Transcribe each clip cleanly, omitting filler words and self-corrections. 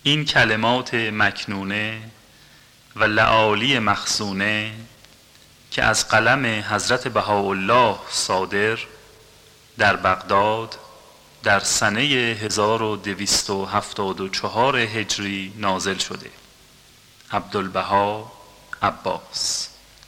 این کلمات مکنونه و لآلی مخزونه که از قلم حضرت بهاءالله صادر در بغداد در سنه 1274 هجری نازل شده. عبدالبها عباس.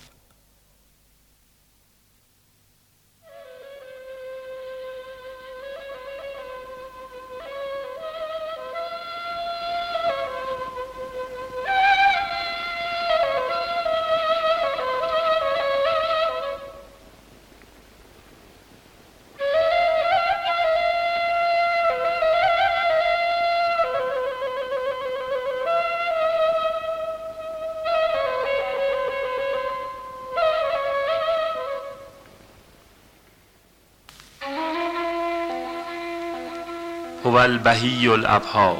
هو البهی الابها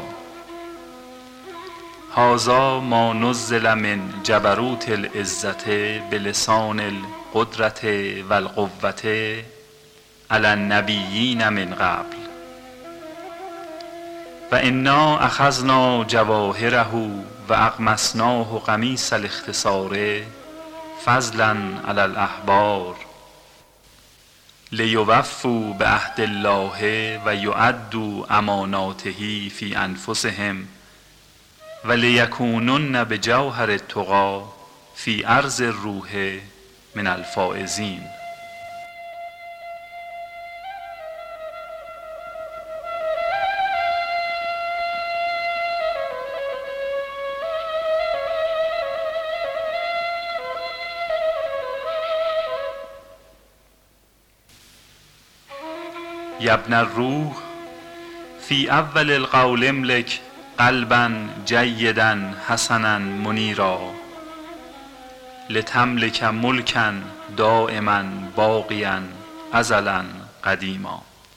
هذا ما نزل من جبروت العزة بلسان القدرة والقوة علی النبیین من قبل و انا اخذنا جواهره و اغمسناه قمیص الاختصار فضلا علی الاحبار لیوفوا بعهد الله و یؤدوا اماناته فی انفسهم و لیکونن بجوهر التقی فی عرض الروح من الفائزین. یا ابن الروح فی اول القول املک قلبا جیدا حسنا منیرا لتملک ملکا دائما باقیا ازلا قدیما.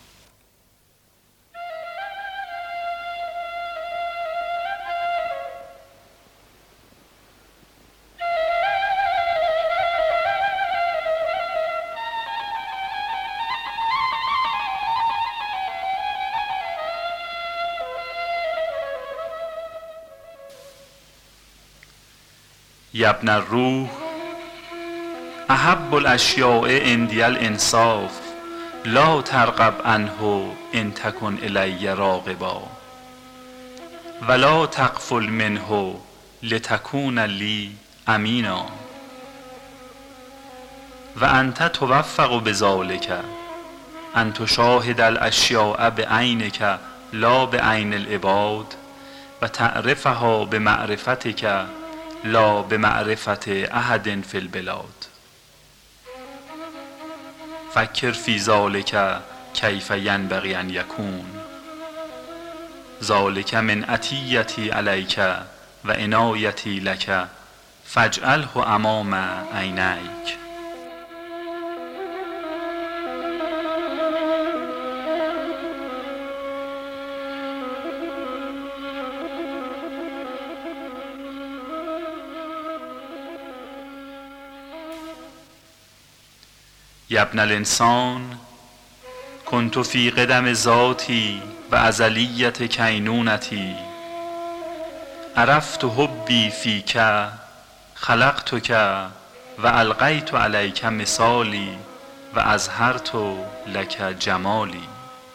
یا ابن الروح احب الاشیاء عندی الانصاف لا ترغب عنه ان تکن الی راغبا ولا تغفل منه لتکون لی امینا و انت توفق بذلک ان تشاهد الاشیاء بعینک لا بعین العباد و تعرفها بمعرفتک لا بمعرفت احد فی البلاد. فکر فی ذلک کیف ینبغی ان یکون ذلک من عطیتی علیک و عنایتی لک فاجعله امام عینیک. یا ابن الانسان کنت فی قدم ذاتی و ازلیت کینونتی عرفت حبی فیک خلقتک و القیت علیک مثالی و اظهرت لک جمالی.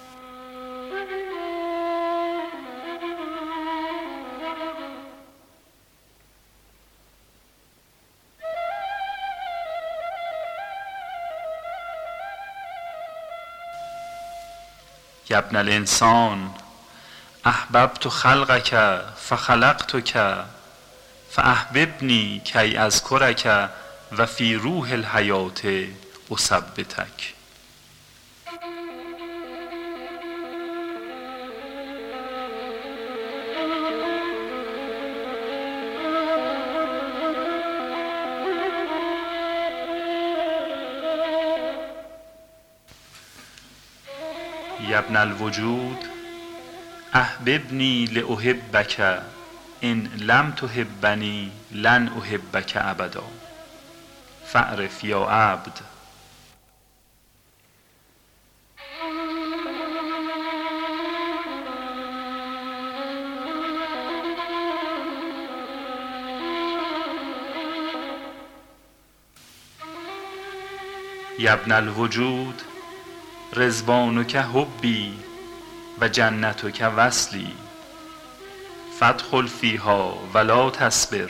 یا ابن الانسان احببت خلقک فخلقتک فاحببنی کی اذکرک و فی روح الحیات اثبتک. یا ابن الوجود احببنی لاحبک ان لم تحبنی لن احبک ابدا فاعرف یا عبد. یا ابن الوجود رضوانک حبی و جنتک وصلی فادخل فیها ولا تصبر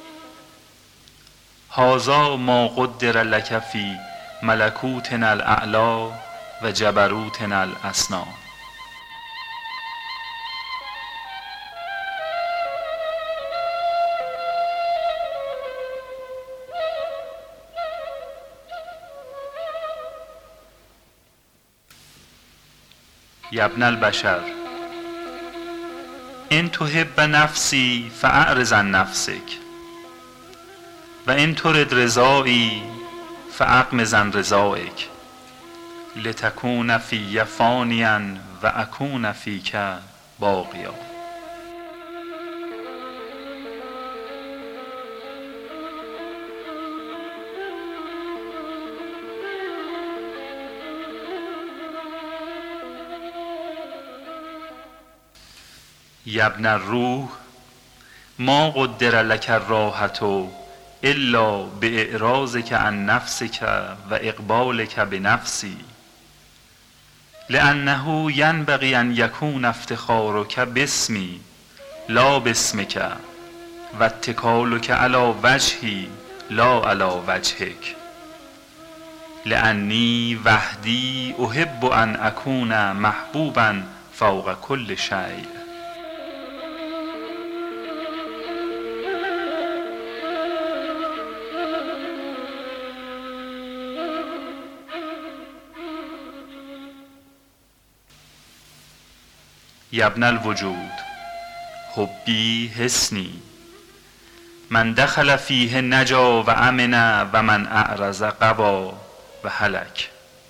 هذا ما قدر لک فی ملکوتنا الاعلی و جبروتنا الاسنی. یا ابن البشر ان تحب نفسی فاعرض عن نفسک و ان ترد رضایی فاغمض عن رضایک لتکون فی فانیا و اکون فیک باقیا. یا ابن الروح ما قدر لک الراحة الا باعراضک عن نفسک و اقبالک بنفسی لانه ینبغی ان یکون افتخارک باسمی لا باسمک و اتکالک علی وجهی لا علی وجهک لانی وحدی احب ان اکون محبوبا فوق کل شیء. یا ابن الوجود حبی حصنی من دخل فیه نجا و امن و من اعرض غبا و هلک.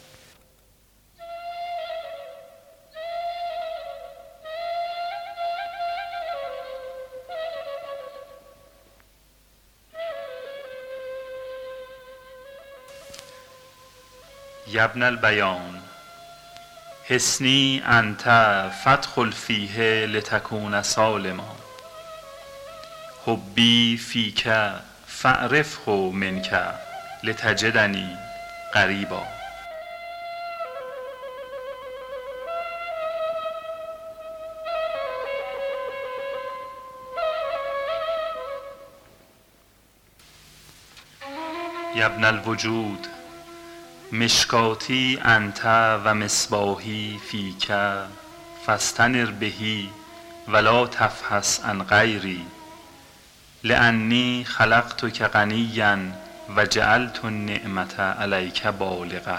یا ابن البیان حصنی انت فادخل فیه لتکون سالما حبی فیک فاعرفه منک لتجدنی قریبا. یا ابن الوجود مشکاتی انت و مصباحی فیک فاستنر بهی ولا تفحص عن غیری لانی خلقتک غنیا و جعلت النعمة علیک بالغة.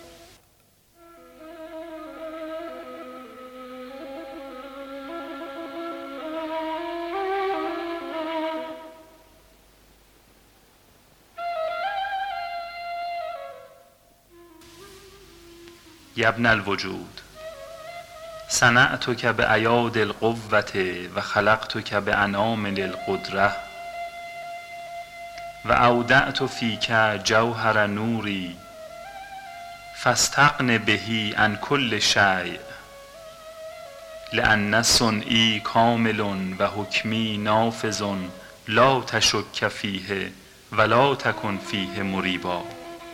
یا ابن الوجود صنعتک بایاد القوة و خلقتک بانامل القدرة و اودعت فیک جوهر نوری فاستغن به عن کل شیء لان صنعی کامل و حکمی نافذ لا تشک فیه ولا تکن فیه مریبا.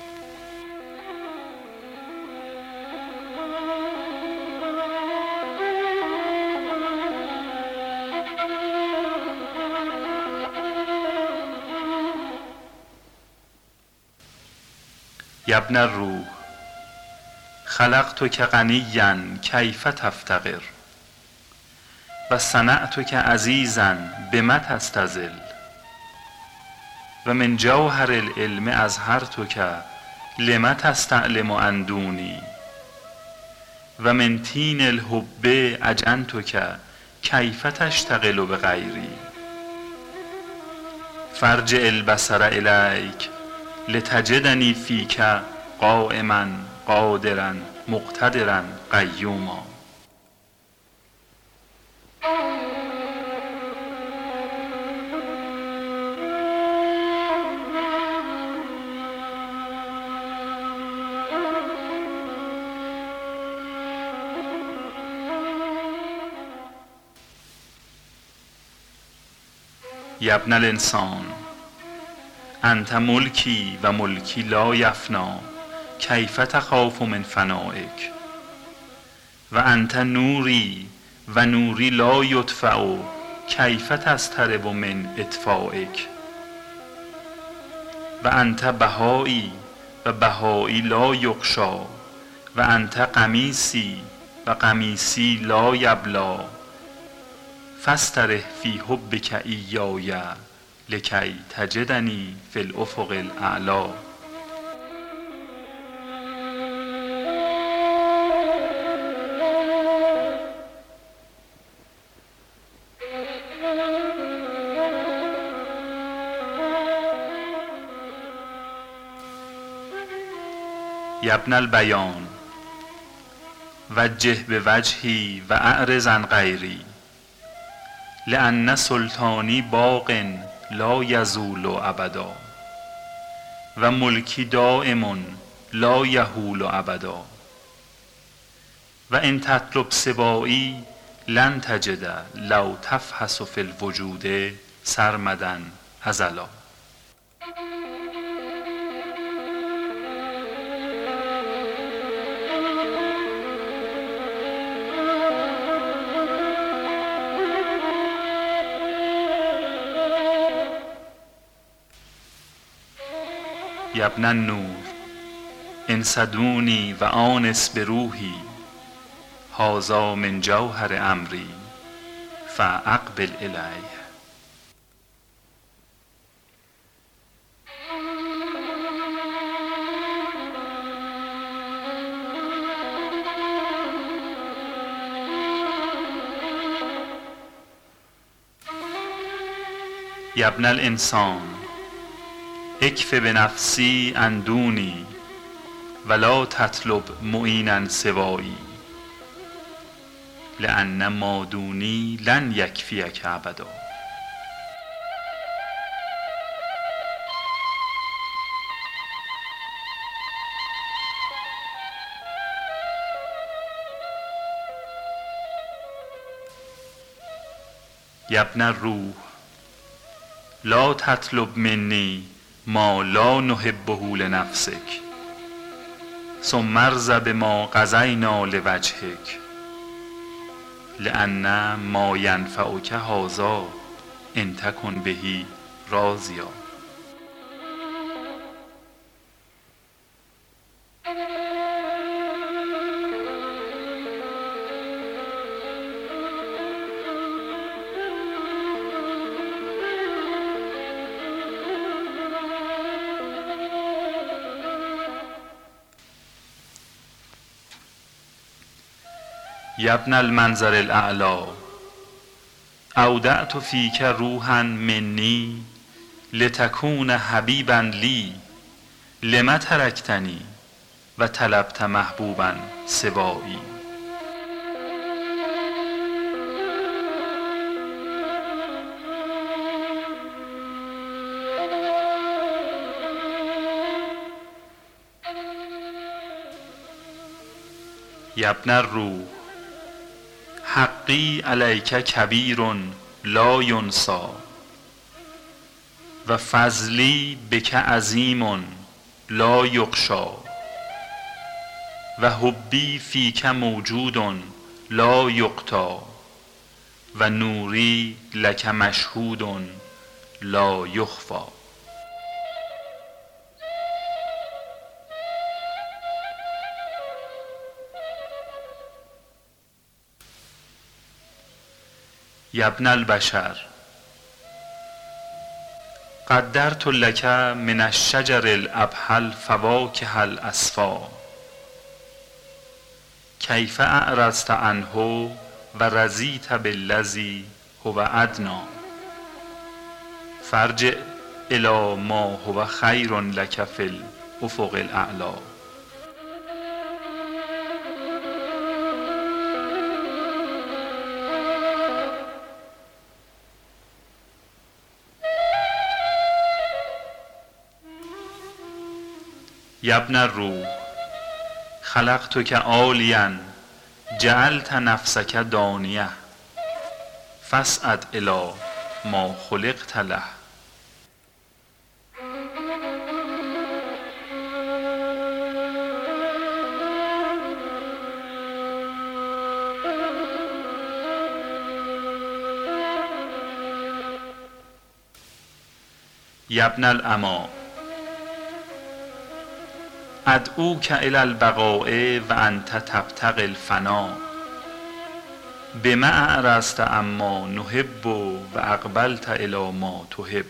یا ابن الروح خلقتک غنیا کیف تفتقر و صنعتک عزیزا بم تستظل و من جوهر العلم اظهرتک لم تستعلم عن دونی و من طین الحب اجنتک کیف تشتغل بغیری فارجع البصر الیک لتجدنی فیک قائما قادرا مقتدرا قیوما. یا ابن الانسان انت ملکی و ملکی لا یفنا کیف تخاف من فنائک و انت نوری و نوری لا یطفأ کیف تضطرب من اطفائک و انت بهایی و بهایی لا یغشی و انت قمیصی و قمیصی لا یبلی فاسترح فی حبک ایای لکی تجدنی فی الافق الاعلی. یا ابن البیان وجه بوجهی و اعرض عن غیری لأن سلطانی باق لا یزول ابدا و ملکی دائم لا یهول ابدا و ان تطلب سوایی لن تجد لو تفحص فی الوجود سرمدا ازلا. یا ابن النور انصدونی و آنس بروحی هذا من جوهر امری فاقبل الیه. یا ابن الانسان اکف بنفسی عن دونی ولا تطلب معینا سوایی لأن ما دونی لن یکفیک ابدا. یا ابن الروح لا تطلب منی ما لا نحبه لنفسک ثم ارض بما قضینا لوجهک لأن ما ینفعک هذا ان تکن به راضیا. یا ابن المنظر الاعلی اودعت فیک روحا منی لتکون حبیبا لی لم ترکتنی و طلبت محبوبا سوایی. یا ابن الروح حقی علیک کبیر لا ینسی و فضلی بک عظیم لا یغشی و حبی فیک موجود لا یقطع و نوری لک مشهود لا یخفی. یا ابن البشر قدرت لک من الشجر الابحى الفواکه الاصفا کیف اعرضت عنه و رضیت بالذی هو ادنی فارجع الی ما هو خیر لک فی الافق الاعلی. یا ابن الروح خلقتک عالیا جعلت نفسک دانیه فاسعد الی ما خلقت له. یا ابن العما ادعوک الی البقاء و انت تبتغی الفنا بما اعرضت عما نحب و اقبلت الی ما تحب.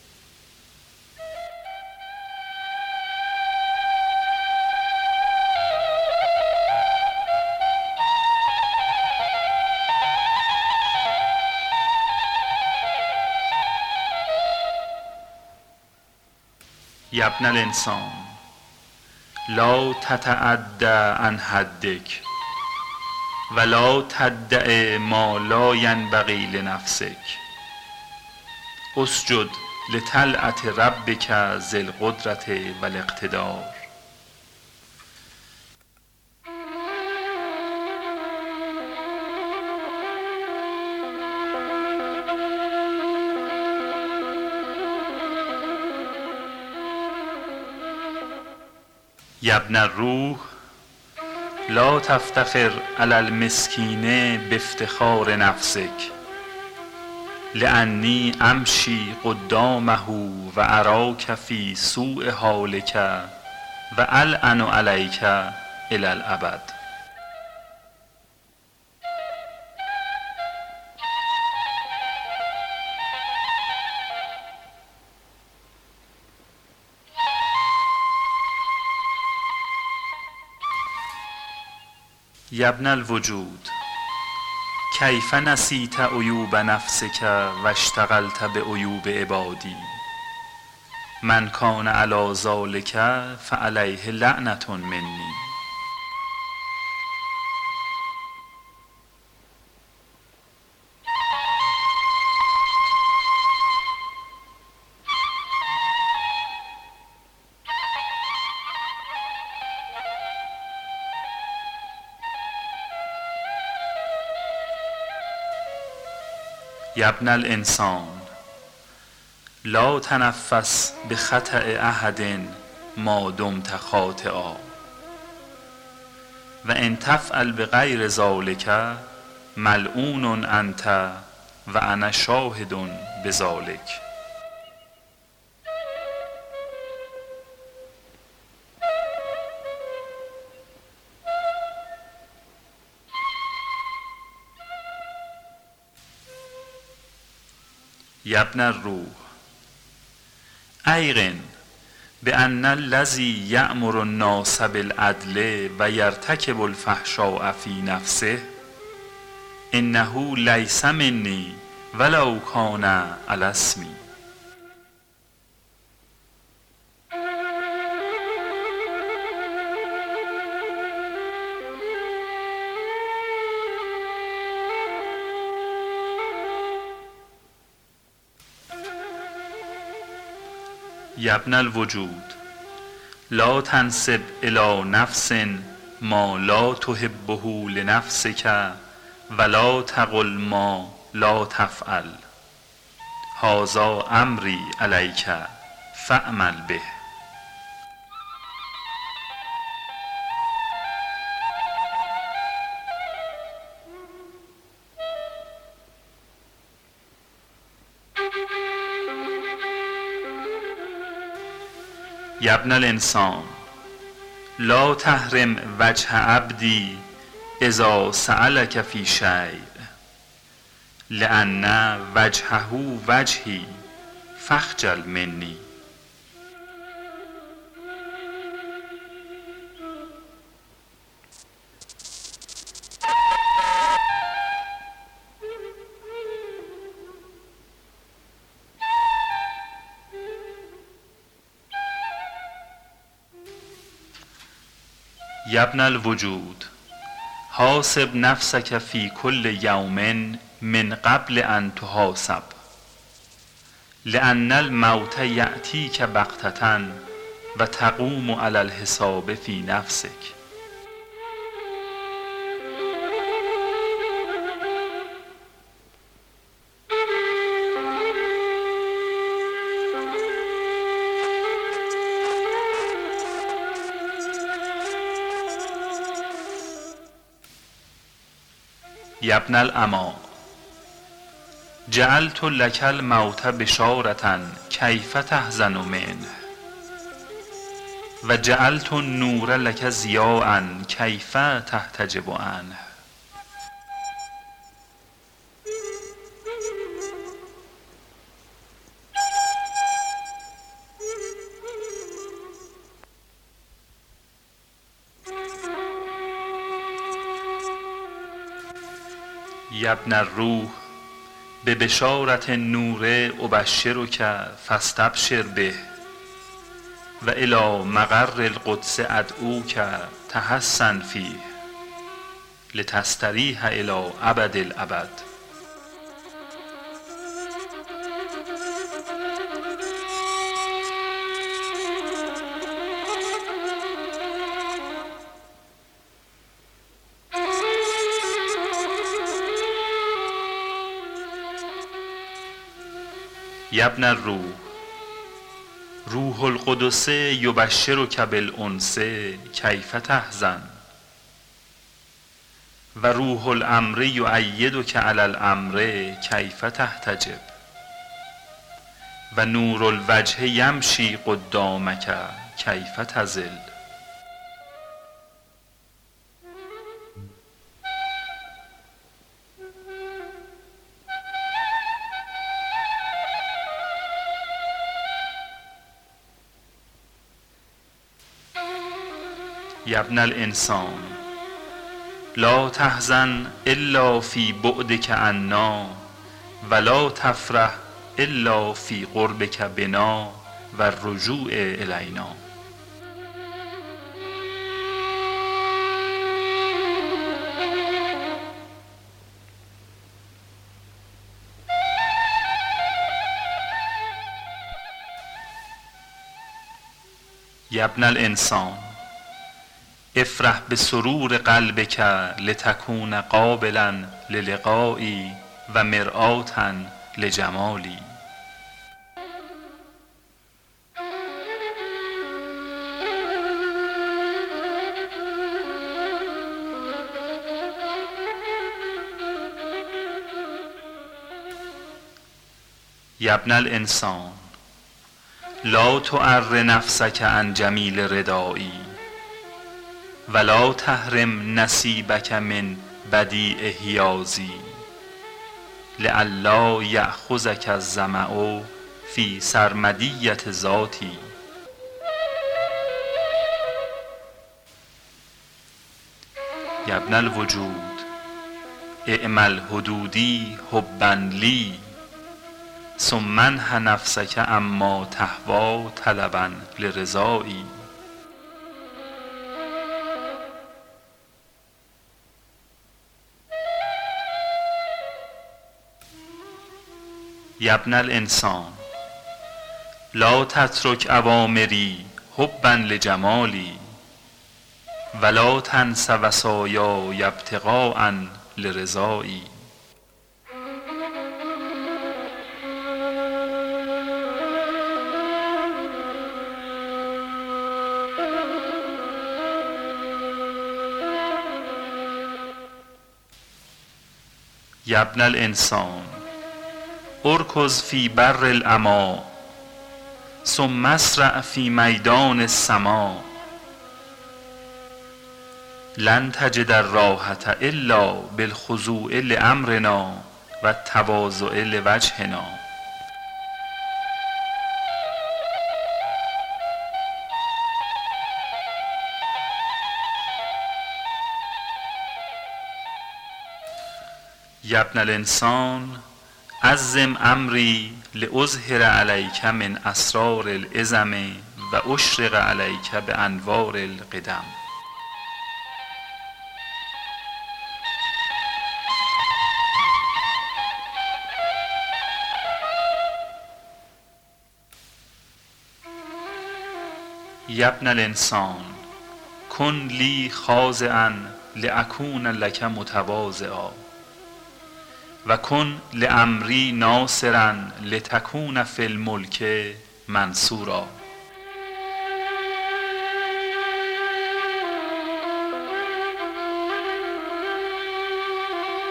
یا ابن الانسان لا تتعدى عن حدک ولا تدع ما لا ينبغي لنفسك اسجد لطلعة ربك ذی القدرة و الاقتدار. یا ابن الروح لا تفتخر علی المسکین بافتخار نفسک لانی امشی قدامه و اراک فی سوء حالک و العن علیک الی الابد. یا ابن الوجود کیف نسیت عیوب نفسک و اشتغلت بعیوب عبادی من کان علی ذلک فعلیه لعنة منی. یا ابن الانسان لا تنفس بخطأ احد ما دمت خاطئا و ان تفعل بغیر ذلک ملعون انت و انا شاهد بذلک. یا ابن الروح ایقن بان الذی یأمر الناس بالعدل و یرتکب الفحشاء فی نفسه انه لیس منی ولو کان علی اسمی. یا ابن الوجود لا تنسب الی نفس ما لا تحبه لنفسک ولا تقل ما لا تفعل هذا امری علیک فاعمل به. یا ابن الانسان لا تحرم وجه عبدی اذا سألک فی شیء لان وجهه وجهی فاخجل منی. یا ابن الوجود حاسب نفسک فی کل یوم من قبل ان تحاسب لان الموت یأتیک بغتة و تقوم علی الحساب فی نفسک. یا ابن العما جعلت لک الموت بشارة کیف تحزن منه و جعلت النور لک ضیاء کیف تحتجب عنه. یا ابن الروح ببشارة النور ابشرک فاستبشر به و الی مقر القدس ادعوک تحصن فیه لتستریح الی ابد الابد. یا ابن الروح روح القدس یبشرک بالانس کیف تحزن و روح الامر یؤیدک علی الامر کیف تحتجب و نور الوجه یمشی قدامک کیف تضل. یا ابن الانسان لا تحزن الا فی بعدک عنا ولا تفرح الا فی قربک بنا و الرجوع الینا. یا ابن الانسان افرح بسرور قلبک لتکون قابلا للقایی و مرآة لجمالی. یا ابن الانسان لا تعر نفسک عن جمیل ردایی ولا تحرم نصیبک من بدیع حیازی لئلا یأخذک الظمأ فی سرمدیة ذاتی. یا ابن الوجود اعمل حدودی حبا لی ثم انح نفسک عما تهوی طلبا لرضایی. یا ابن الانسان لا تترک اوامری حبا لجمالی ولا تنس وصایای ابتغاء لرضایی. یا ابن الانسان ارکض فی بر العمی ثم اسرع فی میدان السما لن تجد الراحة الا بالخضوع لامرنا و التواضع لوجهنا. یا ابن الانسان عظم امری لاظهر علیک من اسرار العظم و اشرق علیک بانوار القدم. یا ابن الانسان کن لی خاضعا لاکون لک متواضعا و کن لامری ناصرا لتکون فی الملک منصورا.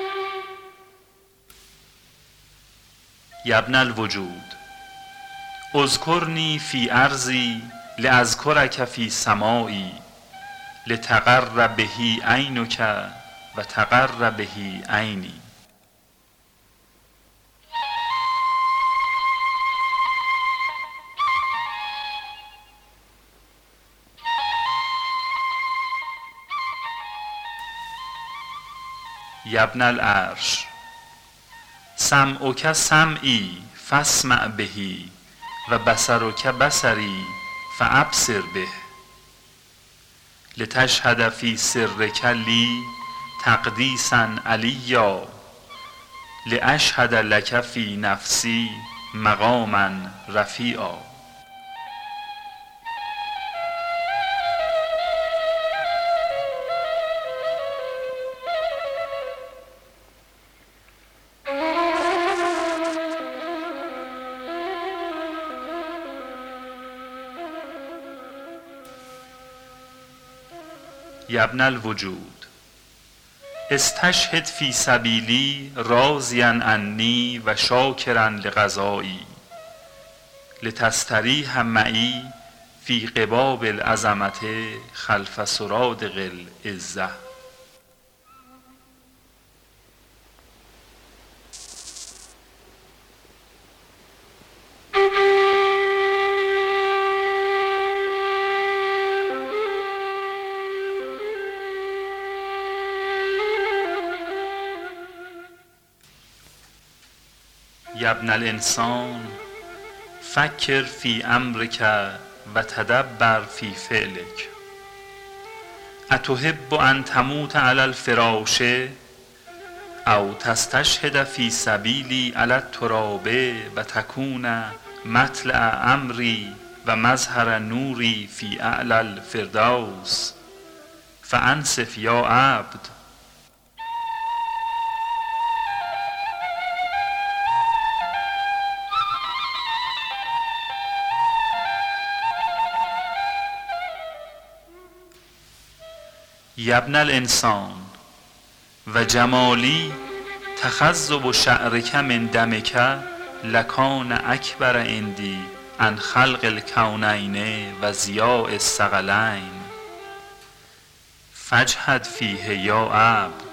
یا ابن الوجود اذکرنی فی ارضی لاذکرک فی سمایی لتقر به عینک و تقر به عینی. یا ابن العرش سمعک سمعی فاسمع به و بصرک بصری فابصر به لتشهد فی سرک لی تقدیسا علیا لاشهد لک فی نفسی مقاما رفیعا. یا ابن الوجود استشهد فی سبیلی راضیا عنی و شاکرا لقضایی لتستریح معی فی قباب العظمة خلف سرادق العزة. یا ابن الانسان فکر فی امرک و تدبر فی فعلک اتحب ان تموت علی الفراش او تستشهد فی سبیلی علی التراب و تکون مطلع امری و مظهر نوری فی اعلی الفردوس فانصف یا عبد. یا ابن الانسان و جمالی تخضب شعرک من دمک لکان اکبر عندی عن خلق الکونین و ضیاء الثقلین فاجهد فیه یا عبد.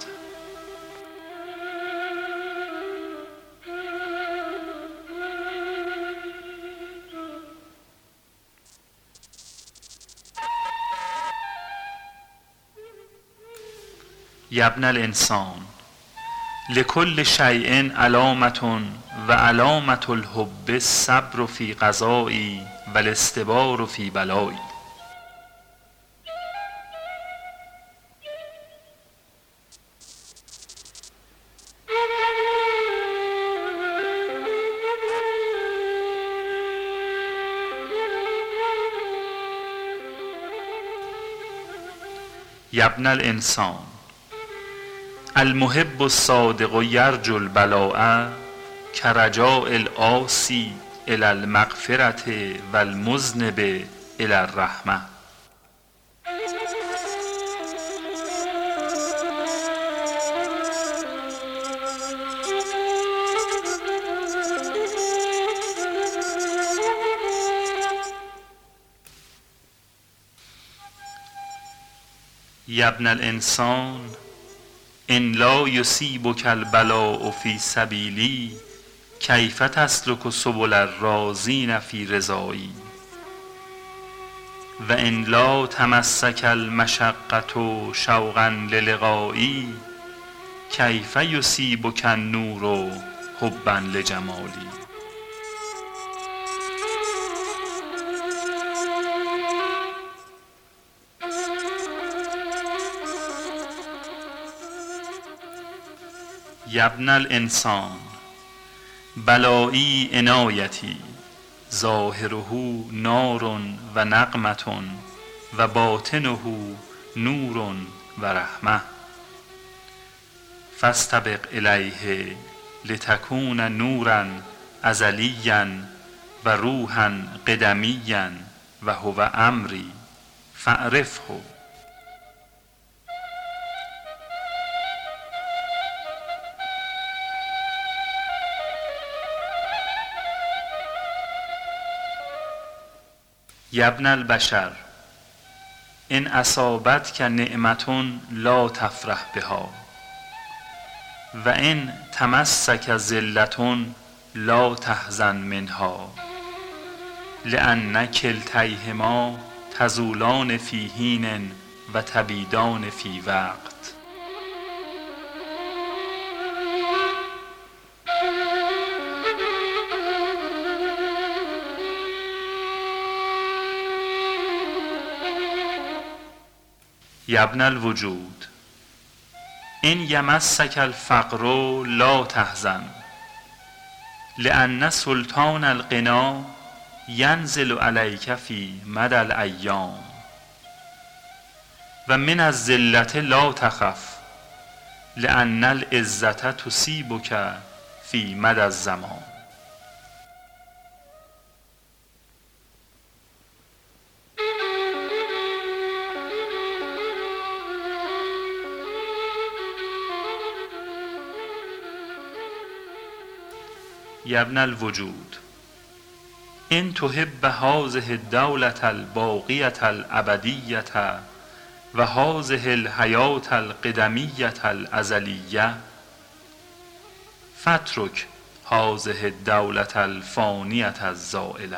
یا ابن الانسان لکل شیء علامة و علامة الحب الصبر فی قضایی و الاصطبار فی بلایی. یا ابن الانسان المحب الصادق یرجو البلاء کرجاء العاصی الی المغفرة و المذنب الی الرحمة. یا ابن الانسان ان لا یصیبک البلاء فی سبیلی کیف تسلک سبل الراضین فی رضایی و ان لا تمسک المشقة شوقا للقایی کیف یصیبک النور حبا لجمالی. یا ابن الانسان بلایی عنایتی ظاهره نار و نقمة و باطنه نور و رحمة فاستبق الیه لتکون نورا ازلیا و روحا قدمیا و هو امری فاعرفه. یا ابن البشر ان اصابتک نعمة لا تفرح بها و ان تمسک ذلة لا تحزن منها لأن کلتیهما تزولان فی حین و تبیدان فی وقت. یا ابن الوجود ان یمسک الفقر لا تحزن لأن سلطان الغنا ینزل علیک فی مدی الایام و من الذلة لا تخف لأن العزة تصیبک فی مدی الزمان. یا ابن الوجود ان تحب هذه الدولة الباقیة الابدیة و هذه الحیاة القدمیة الازلیة فاترک هذه الدولة الفانیة الزائلة.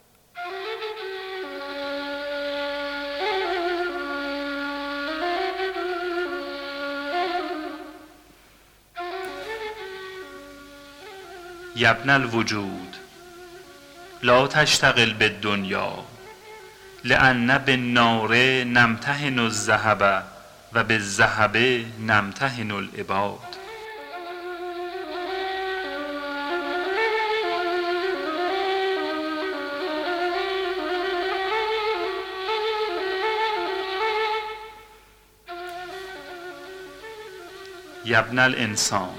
یا ابن الوجود لا تشتغل بالدنیا لأن بالنار نمتحن الذهب و بالذهب نمتحن العباد. یا ابن الانسان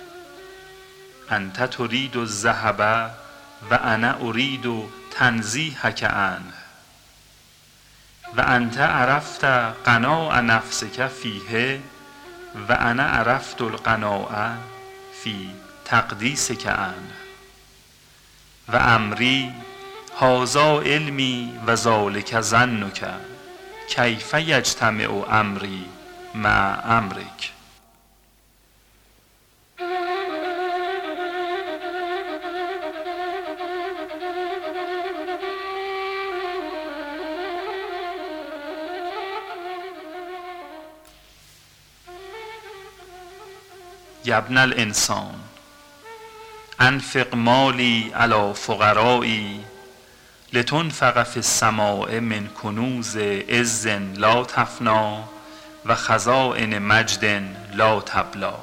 انت ترید الذهب و انا ارید تنزیهک عنه و انت عرفت قناع نفسک فیه و انا عرفت القناع فی تقدیسک عنه و امری هذا علمی و ذلک ظنک کیف یجتمع امری مع امرک. یا ابن الانسان انفق مالی علی فقرایی لتنفق فی السماء من کنوز عز لا تفنی و خزائن مجد لا تبلی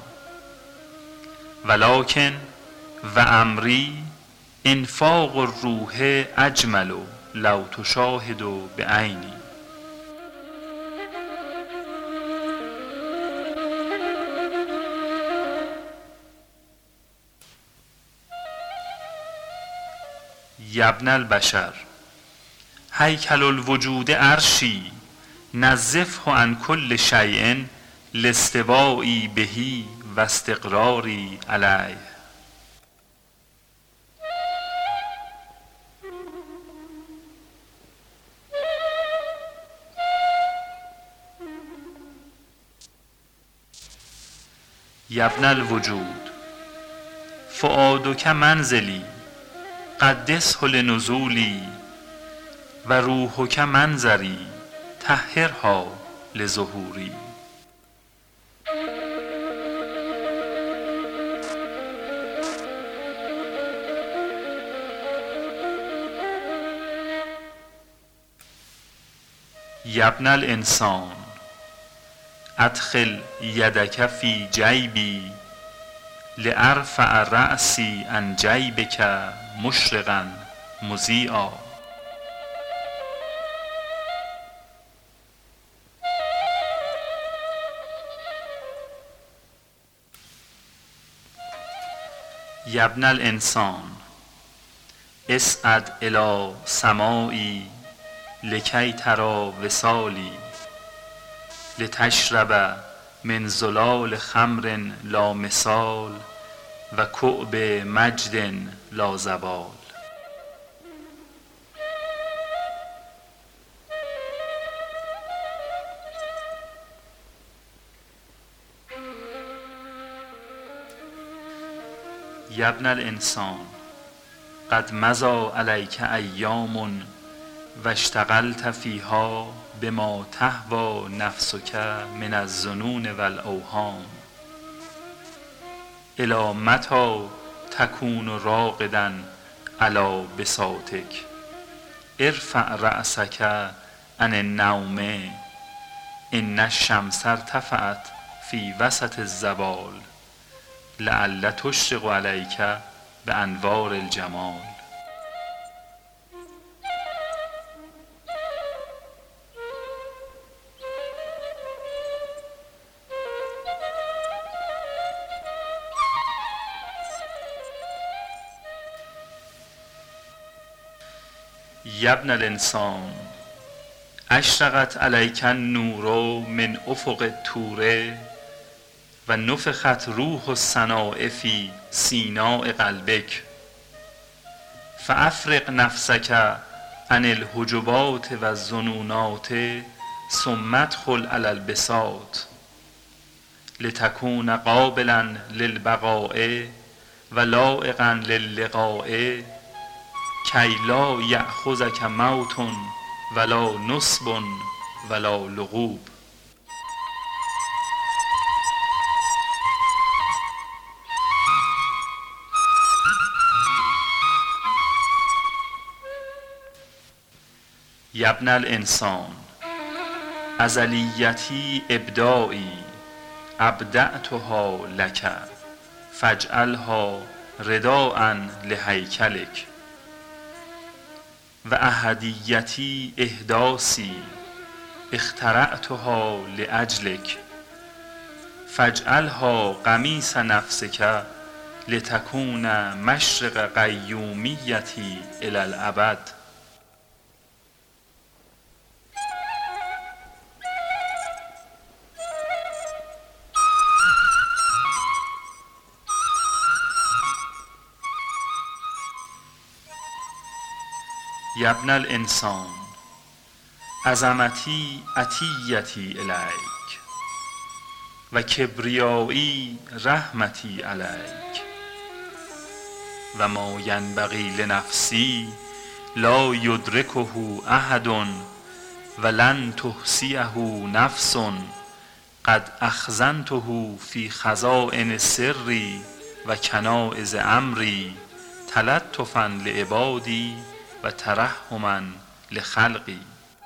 ولکن و امری انفاق الروح اجمل لو تشاهد بعینی. یا ابن البشر هیکل الوجود عرشی نظفه عن کل شیء لاستوایی بهی و استقراری علیه. یا ابن الوجود فؤادک منزلی قدسه لنزولی و روحک منظری طهرها لظهوری. یا ابن الانسان ادخل یدک فی جیبی لارفع رأسی عن جیبک مشرقا مضیئا. یا ابن الانسان اصعد الی سمایی لکی تری وصالی لتشرب من زلال خمر لا مثال و کؤب مجد لا زوال. یا ابن الانسان قد مضی علیک ایام و اشتغلت فیها بما تهوی نفسک من الظنون و الاوهام الی متی تکون راقدا علی بساطک ارفع رأسک عن النوم ان الشمس ارتفعت فی وسط الزوال لعل تشرق علیک بانوار الجمال. یا ابن الانسان اشرقت علیک النور من افق الطور و نفخت روح السناء فی سیناء قلبک فافرغ نفسک عن الحجبات و الظنونات ثم ادخل علی البساط لتکون قابلا للبقاء و لایقا للقاء کی لا یأخذک موت ولا نصب ولا لغوب. یا ابن الانسان ازلیتی ابداعی ابدعتها لک فاجعلها رداء لهیکلک و احدیتی احداثی اخترعتها لاجلک فاجعلها قمیص نفسک لتکون مشرق قیومیتی الی الابد. یا ابن الانسان عظمتی عطیتی الیک و کبریایی رحمتی علیک و ما ینبغی لنفسی لا یدرکه احد و لن تحصیه نفس قد اخزنته فی خزائن سری و کنایز امری تلطفا لعبادی و ترحما لخلقی.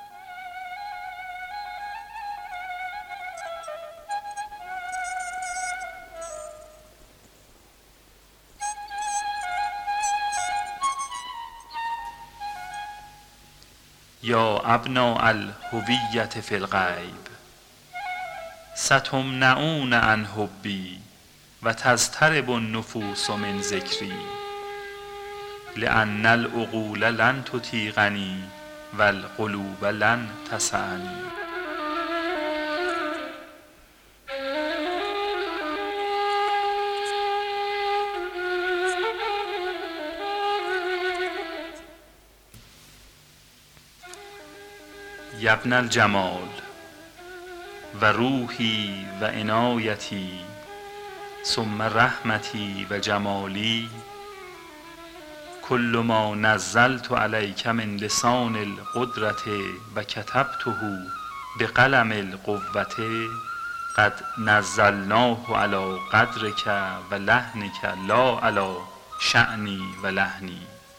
یا ابناء الهویة فی الغیب ستمنعون عن حبی و تضطرب النفوس من ذکری لأن العقول لن تطیقنی و القلوب لن تسعنی. یا ابن الجمال و روحی و عنایتی ثم رحمتی و جمالی کل ما نزلت علیک من لسان القدرة و کتبته بقلم القوة قد نزلناه علی قدرک و لحنک لا علی شأنی و لحنی.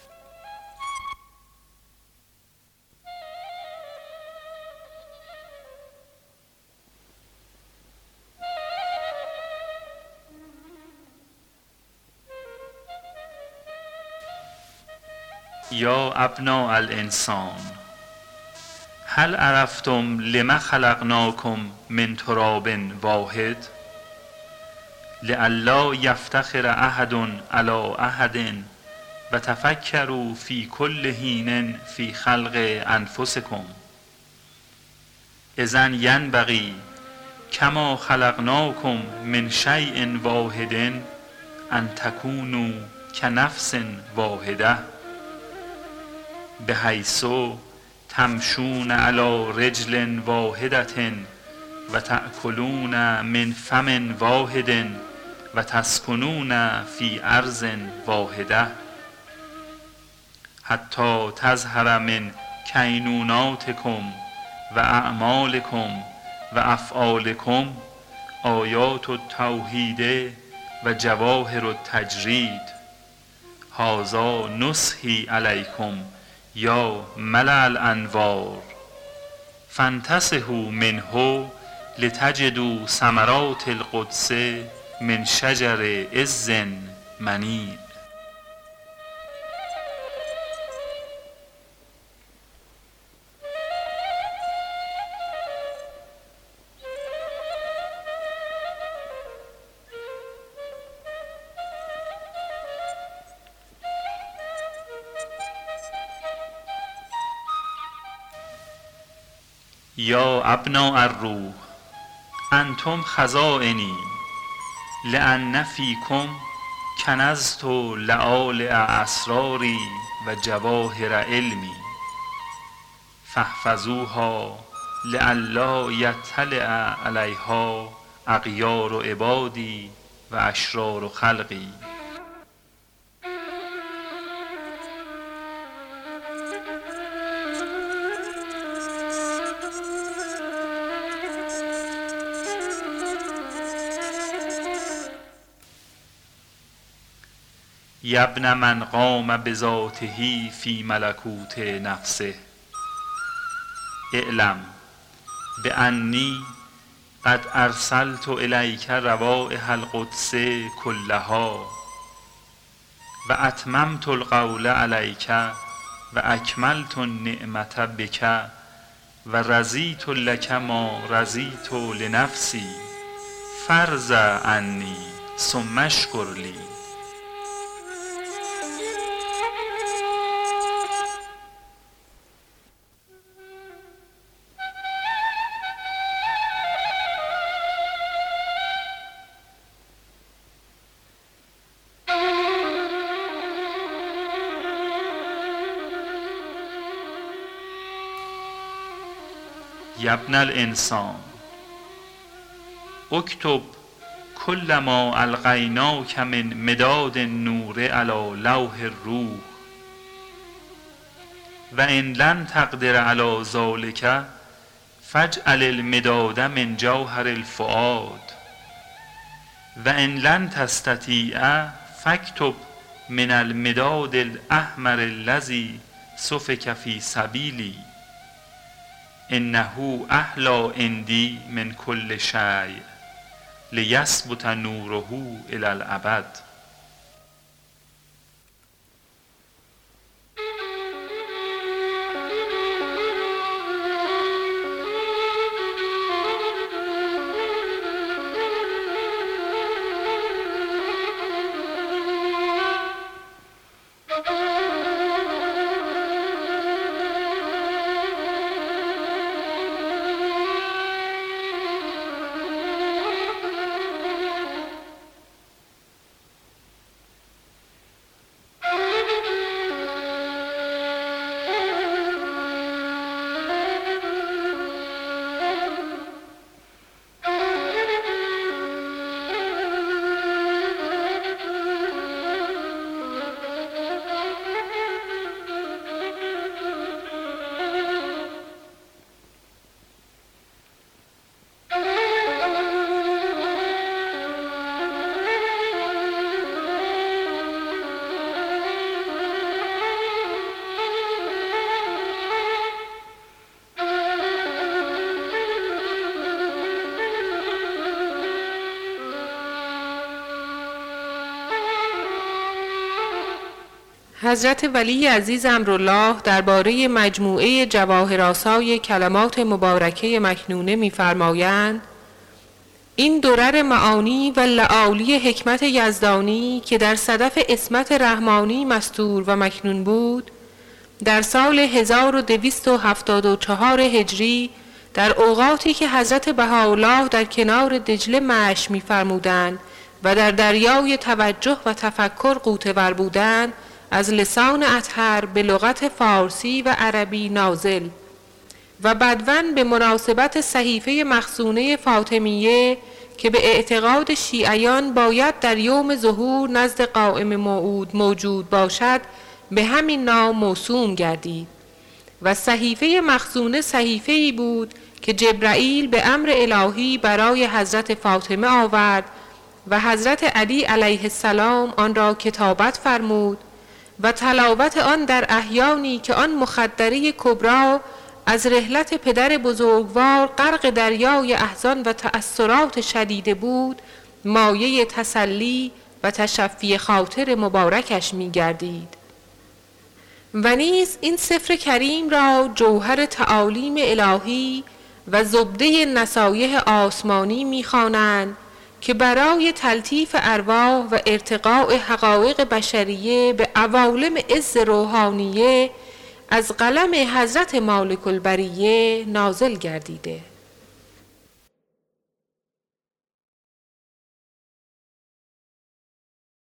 یا ابناء الانسان هل عرفتم لم خلقناکم من تراب واحد لئلا یفتخر احد علی احد و تفکروا فی کل حین فی خلق انفسکم اذن ینبغی کما خلقناکم من شیء واحد ان تکونوا کنفس واحده بحیث تمشون علی رجل واحدة و تأکلون من فم واحد و تسکنون فی ارض واحده حتی تظهر من کینوناتکم و اعمالکم و افعالکم آیات التوحید و جواهر التجرید. هذا نصحی علیکم یا ملأ الانوار فانتصحوا منه لتجدوا ثمرات القدس من شجر عز منیع. یا ابناء الروح انتم خزائنی لأن فیکم کنزت لآلئ اسراری و جواهر علمی فاحفظوها لئلا یطلع علیها اغیار عبادی و اشرار خلقی. یا ابن من قام بذاته فی ملکوت نفسه اعلم بانی قد ارسلت الیک روایح القدس کلها و اتممت القول علیک و اکملت النعمة بک و رضیت لک ما رضیت لنفسی فارض عنی ثم اشکر لی. یا ابن الانسان اکتب کل ما القیناک من مداد النور علی لوح الروح و ان لن تقدر علی ذلک فاجعل المداد من جوهر الفؤاد و ان لن تستطیع فاکتب من المداد الاحمر الذی سفک فی سبیلی انه احلی عندی من کل شیء لیثبت نوره الی الابد. حضرت ولی عزیز امرالله درباره مجموعه جواهرآسای کلمات مبارکه مکنونه می‌فرمایند: این درر معانی و لآلی حکمت یزدانی که در صدف عصمت رحمانی مستور و مکنون بود، در سال 1274 هجری در اوقاتی که حضرت بهاءالله در کنار دجله مشی می‌فرمودند و در دریای توجه و تفکر غوطه‌ور بودند، از لسان اطهر به لغت فارسی و عربی نازل و بدون به مناسبت صحیفه مخزونه فاطمیه که به اعتقاد شیعیان باید در یوم ظهور نزد قائم موعود موجود باشد به همین نام موسوم گردید و صحیفه مخزونه صحیفه‌ای بود که جبرائیل به امر الهی برای حضرت فاطمه آورد و حضرت علی علیه السلام آن را کتابت فرمود و تلاوت آن در احیانی که آن مخدره کبرا از رحلت پدر بزرگوار غرق دریای احزان و تأثرات شدیده بود مایه تسلی و تشفی خاطر مبارکش می گردید. و نیز این سفر کریم را جوهر تعالیم الهی و زبده نصایح آسمانی می خوانند که برای تلطیف ارواح و ارتقاء حقایق بشریه به عوالم عز روحانیه از قلم حضرت مالک البریه نازل گردیده.